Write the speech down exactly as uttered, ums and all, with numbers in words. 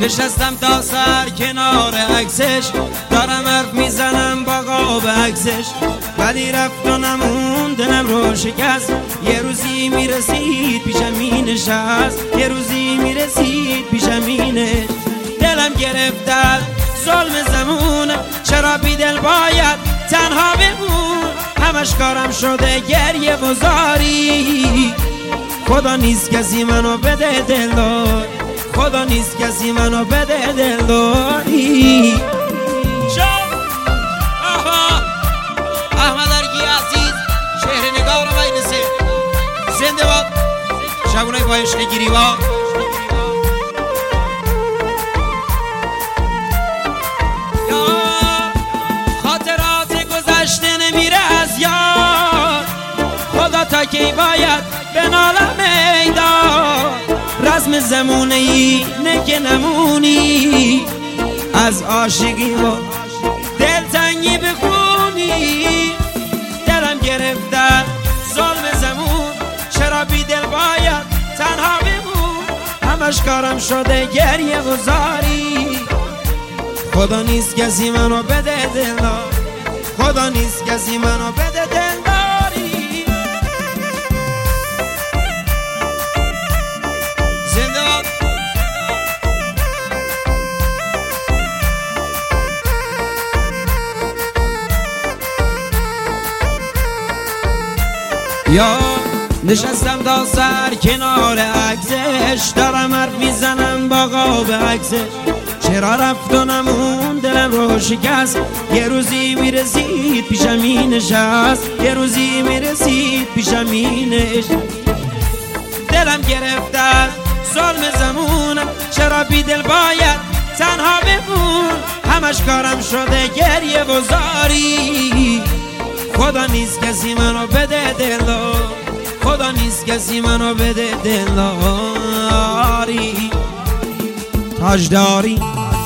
نشستم تا سر کنار عکسش، دارم حرف میزنم با قاب عکسش، ولی رفت و نمون دلم رو شکست. یه روزی میرسید پیشم مینشست، یه روزی میرسید پیشم مینشست. دلم گرفت ظلم زمون، چرا بی دل باید تنها بمون؟ همش کارم شده گریه و زاری، خدا نیست کسی منو بده دلدار، خدا نیست کسی منو بده دلداری. شب آها احمد ارگی عزیز شهر نگاه رو باینسه زنده باد شبونه با عشق گریبا. خاطرات گذشته نمیره از یاد، خدا تا کی باید به نالم میدان؟ رزم زمونه ای نکه نمونی، از عاشقی و دلتنگی بخونی. دلم گرفته ظلم زمون، چرا بی دل باید تنها بمون؟ همش کارم شده گریه و زاری، خدا نیست کسی منو بده دلدار، خدا نیست کسی منو بده دلداری. زنده باد. یا نشستم تا سر کنار عکسش، دارم حرف میزنم با قاب عکسش، چرا رفت و نمون دلم رو شکست. یه روزی میرسید پیشم مینشست، یه روزی میرسید پیشم مینشست. دلم گرفت ظلم زمونم، چرا بی دل باید تنها بمون؟ همش کارم شده گریه و زاری، خدا نیست کسی منو بده دلدار، خدا نیست کسی منو بده دلداری. تاجداری